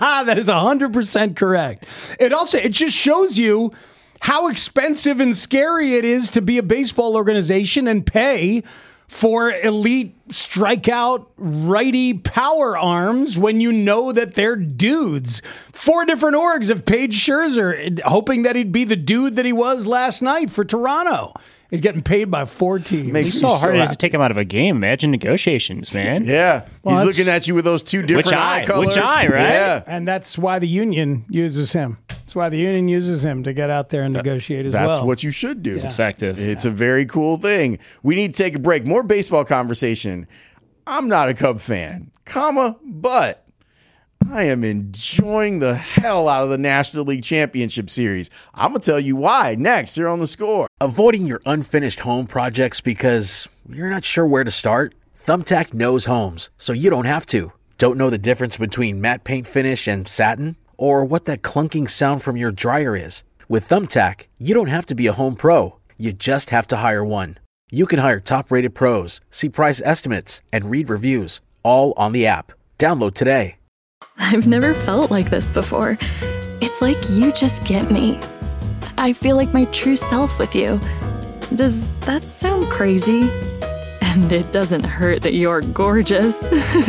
100% correct. It just shows you how expensive and scary it is to be a baseball organization and pay for elite strikeout righty power arms when you know that they're dudes. 4 different orgs have paid Scherzer, hoping that he'd be the dude that he was last night for Toronto. He's getting paid by 4 teams. You saw how hard it is to take him out of a game. Imagine negotiations, man. Yeah. He's looking at you with those two different eye colors. Which eye, right? Yeah. And that's why the union uses him. That's why the union uses him to get out there and negotiate as well. That's what you should do. It's effective. It's a very cool thing. We need to take a break. More baseball conversation. I'm not a Cub fan, but I am enjoying the hell out of the National League Championship Series. I'm going to tell you why next here on The Score. Avoiding your unfinished home projects because you're not sure where to start? Thumbtack knows homes, so you don't have to. Don't know the difference between matte paint finish and satin? Or what that clunking sound from your dryer is? With Thumbtack, you don't have to be a home pro. You just have to hire one. You can hire top-rated pros, see price estimates, and read reviews, all on the app. Download today. I've never felt like this before. It's like you just get me. I feel like my true self with you. Does that sound crazy? And it doesn't hurt that you're gorgeous.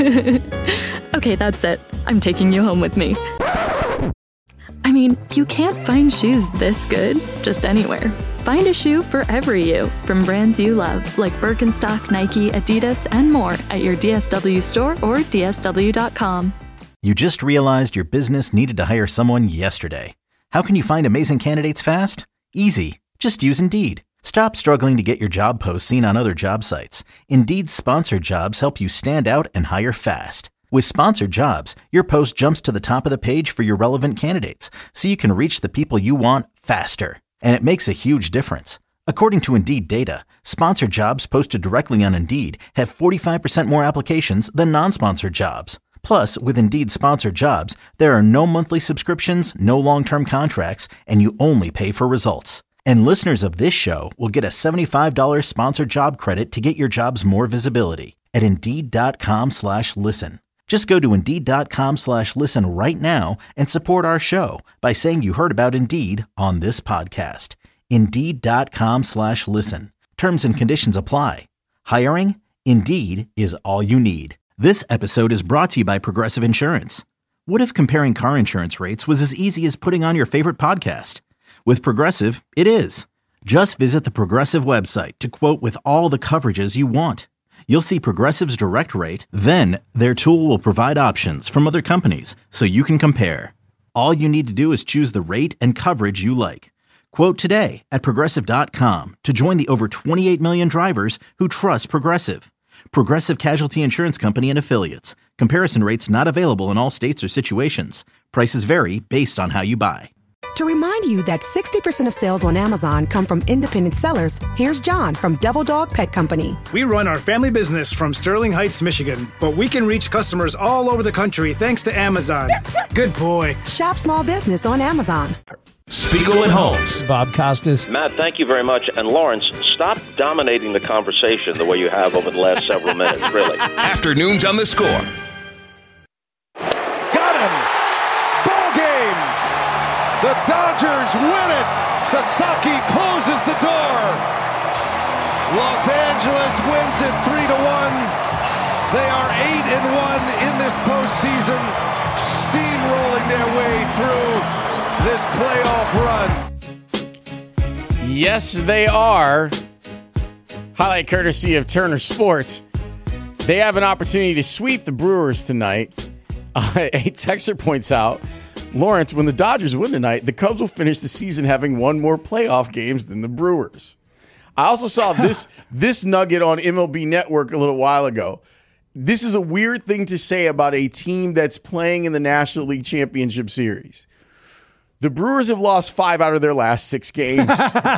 Okay, that's it. I'm taking you home with me. I mean, you can't find shoes this good just anywhere. Find a shoe for every you from brands you love, like Birkenstock, Nike, Adidas, and more at your DSW store or DSW.com. You just realized your business needed to hire someone yesterday. How can you find amazing candidates fast? Easy. Just use Indeed. Stop struggling to get your job posts seen on other job sites. Indeed's sponsored jobs help you stand out and hire fast. With sponsored jobs, your post jumps to the top of the page for your relevant candidates, so you can reach the people you want faster. And it makes a huge difference. According to Indeed data, sponsored jobs posted directly on Indeed have 45% more applications than non-sponsored jobs. Plus, with Indeed sponsored jobs, there are no monthly subscriptions, no long-term contracts, and you only pay for results. And listeners of this show will get a $75 sponsored job credit to get your jobs more visibility at Indeed.com/listen. Just go to Indeed.com/listen right now and support our show by saying you heard about Indeed on this podcast. Indeed.com/listen. Terms and conditions apply. Hiring? Indeed is all you need. This episode is brought to you by Progressive Insurance. What if comparing car insurance rates was as easy as putting on your favorite podcast? With Progressive, it is. Just visit the Progressive website to quote with all the coverages you want. You'll see Progressive's direct rate, then their tool will provide options from other companies so you can compare. All you need to do is choose the rate and coverage you like. Quote today at Progressive.com to join the over 28 million drivers who trust Progressive. Progressive Casualty Insurance Company and Affiliates. Comparison rates not available in all states or situations. Prices vary based on how you buy. To remind you that 60% of sales on Amazon come from independent sellers, here's John from Devil Dog Pet Company. We run our family business from Sterling Heights, Michigan, but we can reach customers all over the country thanks to Amazon. Good boy. Shop small business on Amazon. Spiegel and Holmes. Bob Costas. Matt, thank you very much. And Lawrence, stop dominating the conversation the way you have over the last several minutes, really. Afternoons on The Score. Got him! Ball game! The Dodgers win it! Sasaki closes the door! Los Angeles wins it 3-1. They are 8-1 in this postseason, steamrolling their way through this playoff run. Yes, they are. Highlight courtesy of Turner Sports. They have an opportunity to sweep the Brewers tonight. A texter points out, Lawrence, when the Dodgers win tonight, the Cubs will finish the season having won more playoff games than the Brewers. I also saw this nugget on MLB Network a little while ago. This is a weird thing to say about a team that's playing in the National League Championship Series. The Brewers have lost 5 out of their last 6 games.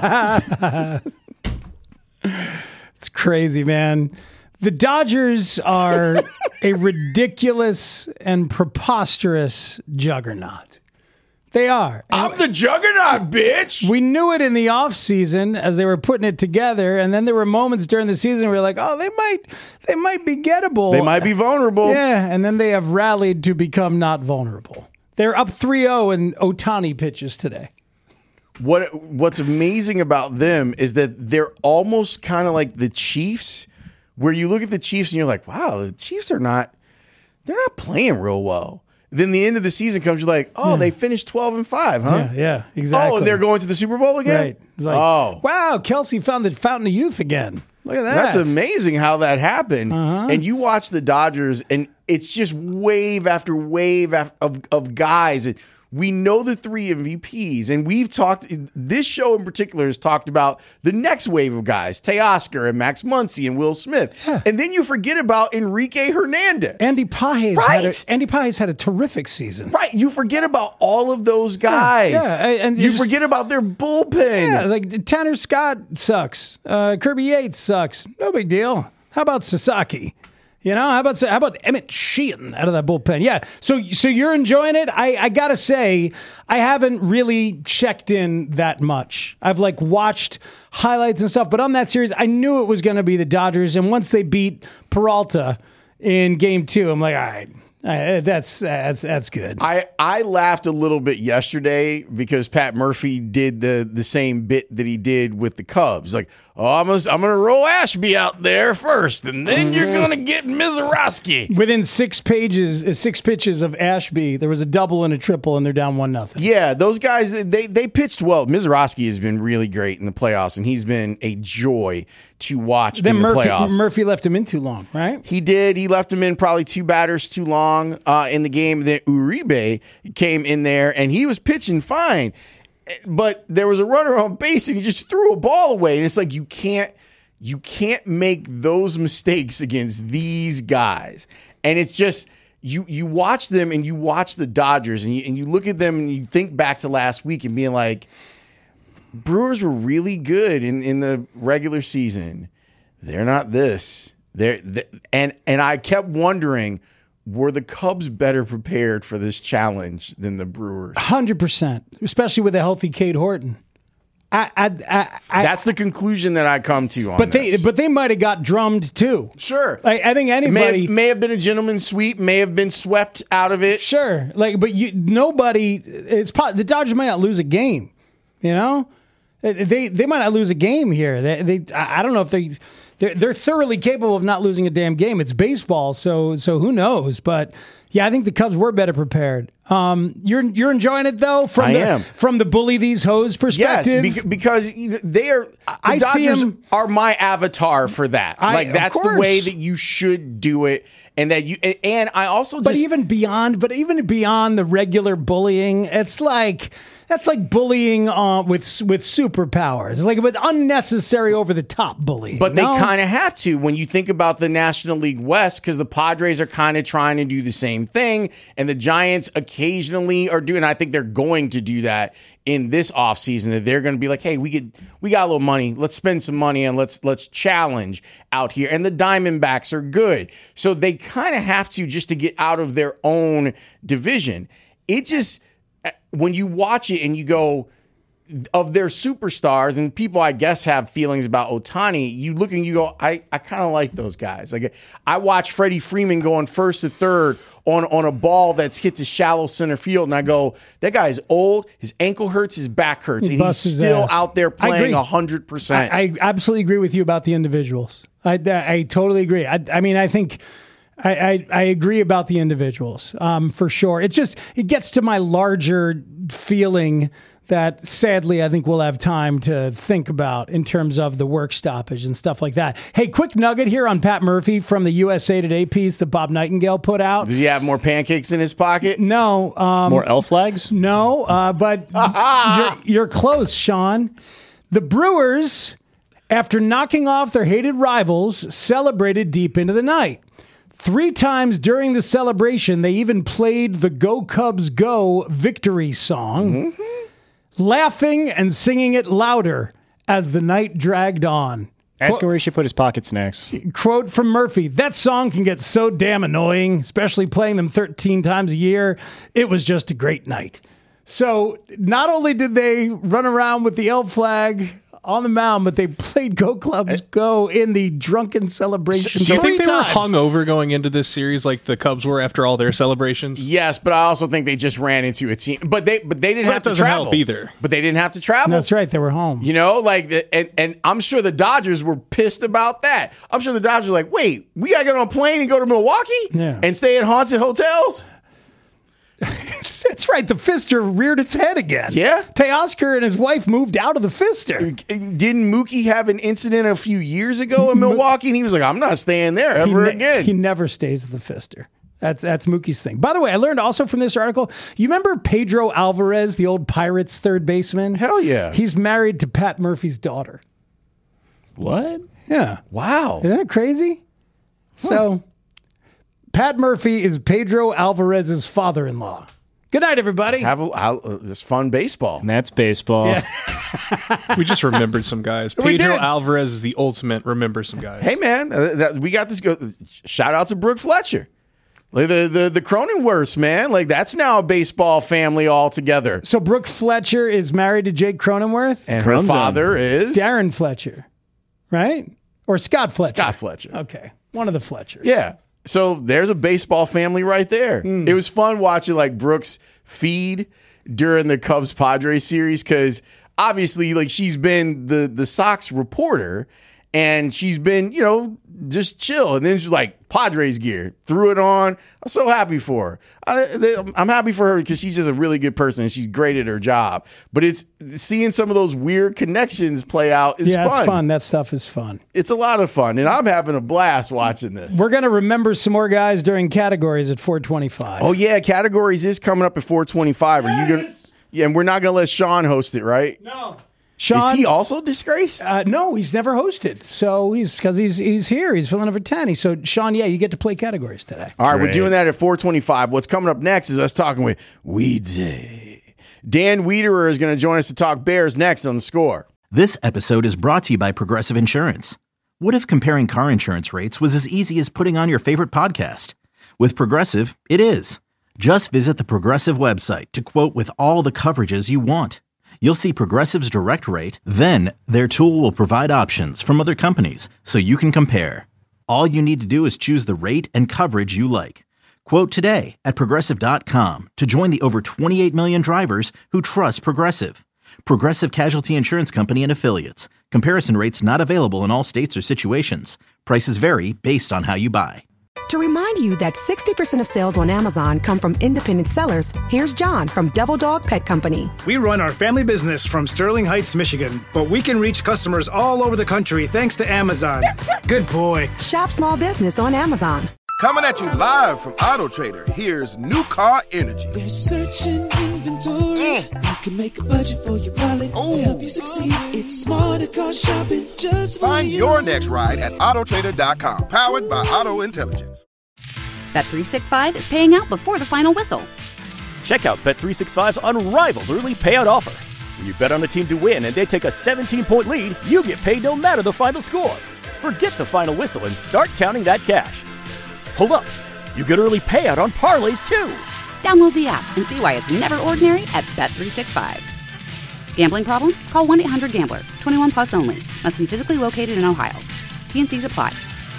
It's crazy, man. The Dodgers are a ridiculous and preposterous juggernaut. They are. I'm the juggernaut, bitch. We knew it in the offseason as they were putting it together, and then there were moments during the season where we were like, oh, they might be gettable. They might be vulnerable. Yeah, and then they have rallied to become not vulnerable. They're up 3-0 in Ohtani pitches today. What's amazing about them is that they're almost kind of like the Chiefs, where you look at the Chiefs and you're like, wow, the Chiefs they're not playing real well. then the end of the season comes, you're like, oh, they finished 12-5, huh? Yeah, exactly. Oh, and they're going to the Super Bowl again? Right. Like, wow, Kelsey found the fountain of youth again. Look at that. That's amazing how that happened. And you watch the Dodgers, and it's just wave after wave of guys. And we know the 3 MVPs, and we've talked, this show in particular has talked about the next wave of guys, Teoscar and Max Muncy and Will Smith. And then you forget about Enrique Hernandez. Andy Pages had a terrific season. Right. You forget about all of those guys. And you forget about their bullpen. Yeah, like Tanner Scott sucks. Kirby Yates sucks. No big deal. How about Sasaki? You know, how about Emmett Sheehan out of that bullpen? Yeah. So you're enjoying it? I gotta say, I haven't really checked in that much. I've like watched highlights and stuff, but on that series, I knew it was going to be the Dodgers. And once they beat Peralta in Game 2, I'm like, all right. That's good. I laughed a little bit yesterday because Pat Murphy did the same bit that he did with the Cubs. Like, I'm gonna roll Ashby out there first, and then you're gonna get Mizorowski. Within 6 pitches of Ashby, there was a double and a triple, and they're down 1-0. Yeah, those guys they pitched well. Mizorowski has been really great in the playoffs, and he's been a joy to watch in the playoffs. Murphy left him in too long, right? He did. He left him in probably 2 batters too long in the game. Then Uribe came in there, and he was pitching fine. But there was a runner on base, and he just threw a ball away. And it's like you can't make those mistakes against these guys. And it's just you watch them, and you watch the Dodgers, and you look at them, and you think back to last week and being like, Brewers were really good in the regular season. They're not this. And I kept wondering, were the Cubs better prepared for this challenge than the Brewers? 100%, especially with a healthy Cade Horton. That's the conclusion that I come to on this. But they might have got drummed too. Sure. I think anybody may have been a gentleman's sweep, may have been swept out of it. Sure. But nobody. The Dodgers might not lose a game. You know, they might not lose a game here. I don't know if they're thoroughly capable of not losing a damn game. It's baseball, so who knows? But yeah, I think the Cubs were better prepared. You're enjoying it though from the bully these hoes perspective. Yes, because the Dodgers are my avatar for that. That's the way that you should do it, and I also. But even beyond the regular bullying, it's like. That's like bullying with superpowers. It's like with unnecessary over the top bullying. But they kind of have to when you think about the National League West, because the Padres are kind of trying to do the same thing, and the Giants occasionally are doing. I think they're going to do that in this offseason. That they're going to be like, hey, we got a little money. Let's spend some money and let's challenge out here. And the Diamondbacks are good, so they kind of have to just to get out of their own division. It just. When you watch it and you go, of their superstars, and people, I guess, have feelings about Ohtani, you look and you go, I kind of like those guys. Like I watch Freddie Freeman going first to third on a ball that hits a shallow center field, and I go, that guy's old, his ankle hurts, his back hurts, and he's still out there playing 100%. I absolutely agree with you about the individuals. I totally agree. I mean, I think... I agree about the individuals, for sure. It gets to my larger feeling that sadly I think we'll have time to think about in terms of the work stoppage and stuff like that. Hey, quick nugget here on Pat Murphy from the USA Today piece that Bob Nightingale put out. Does he have more pancakes in his pocket? No. More L flags? No, but you're close, Sean. The Brewers, after knocking off their hated rivals, celebrated deep into the night. 3 times during the celebration, they even played the Go Cubs Go victory song, laughing and singing it louder as the night dragged on. Ask him where he should put his pocket snacks. Quote from Murphy, that song can get so damn annoying, especially playing them 13 times a year. It was just a great night. So not only did they run around with the L flag on the mound, but they played Go Cubs Go in the drunken celebration. Do you think they were hungover going into this series like the Cubs were after all their celebrations? Yes, but I also think they just ran into it. But they didn't have to travel. Help either. But they didn't have to travel. That's right. They were home. You know, and I'm sure the Dodgers were pissed about that. I'm sure the Dodgers were like, wait, we got to get on a plane and go to Milwaukee and stay at haunted hotels? That's right. The Pfister reared its head again. Yeah. Teoscar and his wife moved out of the Pfister. Didn't Mookie have an incident a few years ago in Milwaukee? And he was like, I'm not staying there ever again. He never stays at the Pfister. That's Mookie's thing. By the way, I learned also from this article, you remember Pedro Alvarez, the old Pirates third baseman? Hell yeah. He's married to Pat Murphy's daughter. What? Yeah. Wow. Isn't that crazy? Huh. So, Pat Murphy is Pedro Alvarez's father-in-law. Good night, everybody. Have this fun baseball. And that's baseball. Yeah. We just remembered some guys. Pedro Alvarez is the ultimate remember some guys. Hey, man, we got this. Shout out to Brooke Fletcher. Like the Cronenworths, man. Like, that's now a baseball family altogether. So Brooke Fletcher is married to Jake Cronenworth? And her father is? Darren Fletcher, right? Or Scott Fletcher? Scott Fletcher. Okay. One of the Fletchers. Yeah. So there's a baseball family right there. It was fun watching like Brooks feed during the Cubs-Padres series because obviously like she's been the Sox reporter and she's been, just chill. And then she's like, Padres gear, threw it on. I'm so happy for her. I'm happy for her because she's just a really good person and she's great at her job. But it's seeing some of those weird connections play out is fun. Yeah, it's fun. That stuff is fun. It's a lot of fun. And I'm having a blast watching this. We're going to remember some more guys during categories at 425. Oh, yeah. Categories is coming up at 425. Are you going to? Yeah, and we're not going to let Sean host it, right? No. Sean, is he also disgraced? No, he's never hosted. So he's here. He's filling in for Tanny. So Sean, you get to play categories today. All right, we're doing that at 425. What's coming up next is us talking with Weedsy. Dan Wiederer is going to join us to talk Bears next on The Score. This episode is brought to you by Progressive Insurance. What if comparing car insurance rates was as easy as putting on your favorite podcast? With Progressive, it is. Just visit the Progressive website to quote with all the coverages you want. You'll see Progressive's direct rate, then their tool will provide options from other companies so you can compare. All you need to do is choose the rate and coverage you like. Quote today at Progressive.com to join the over 28 million drivers who trust Progressive. Progressive Casualty Insurance Company and Affiliates. Comparison rates not available in all states or situations. Prices vary based on how you buy. To remind you that 60% of sales on Amazon come from independent sellers, here's John from Devil Dog Pet Company. We run our family business from Sterling Heights, Michigan, but we can reach customers all over the country thanks to Amazon. Good boy. Shop small business on Amazon. Coming at you live from Auto Trader, here's New Car Energy. There's searching inventory. You can make a budget for your wallet to help you succeed. It's smarter car shopping just for Find you. your next ride at Autotrader.com, powered by Auto Intelligence. Bet365 is paying out before the final whistle. Check out Bet365's unrivaled early payout offer. When you bet on a team to win and they take a 17-point lead, you get paid no matter the final score. Forget the final whistle and start counting that cash. Hold up. You get early payout on parlays, too. Download the app and see why it's never ordinary at Bet365. Gambling problem? Call 1-800-GAMBLER. 21 plus only. Must be physically located in Ohio. T&Cs apply.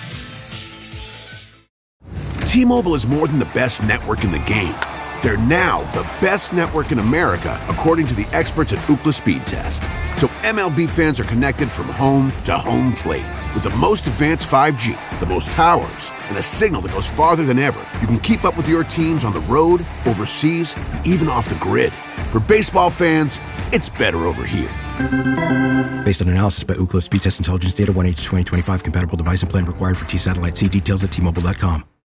T-Mobile is more than the best network in the game. They're now the best network in America, according to the experts at Ookla Speed Test. So MLB fans are connected from home to home plate. With the most advanced 5G, the most towers, and a signal that goes farther than ever, you can keep up with your teams on the road, overseas, and even off the grid. For baseball fans, it's better over here. Based on analysis by Ookla Speed Test Intelligence Data 1H2025 compatible device and plan required for T-Satellite. See details at T-Mobile.com.